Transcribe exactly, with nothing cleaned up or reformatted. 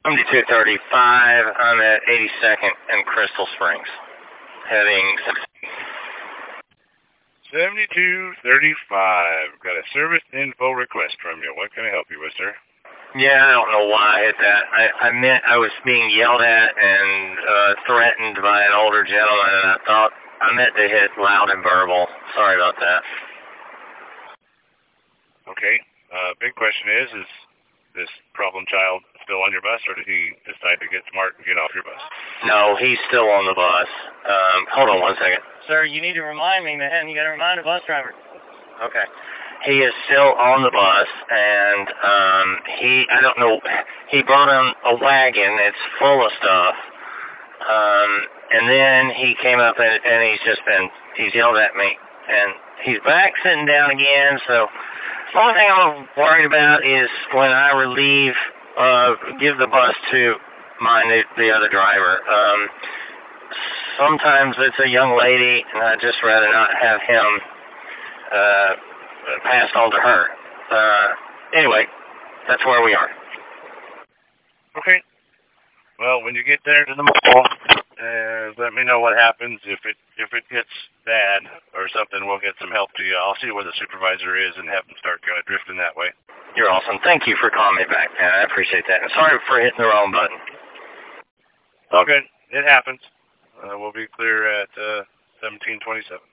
seventy-two thirty-five. I'm at eighty-second and Crystal Springs. Heading seventy-two thirty-five. Got a service info request from you. What can I help you with, sir? Yeah, I don't know why I hit that. I, I meant I was being yelled at and uh, threatened by an older gentleman, and I thought I meant to hit loud and verbal. Sorry about that. Okay. Uh, big question is, is this problem child still on your bus, or did he decide to get smart and get off your bus? No, he's still on the bus. Um, hold on one second. Sir, you need to remind me, man. You got to remind the bus driver. Okay. He is still on the bus, and um, he, I don't know, he brought him a wagon. It's full of stuff. Um, and then he came up, and, and he's just been, he's yelled at me. And he's back sitting down again, so the only thing I'm worried about is when I relieve, uh, give the bus to my new, the other driver. Um, sometimes it's a young lady, and I'd just rather not have him uh, passed on to her. Uh, anyway, that's where we are. Okay. Well, when you get there to the mall, uh, let me know what happens. If it if it gets bad or something, we'll get some help to you. I'll see where the supervisor is and have them start kind of drifting that way. You're awesome. Thank you for calling me back, man. I appreciate that. And sorry for hitting the wrong button. Okay. It happens. Uh, we'll be clear at uh, seventeen twenty-seven.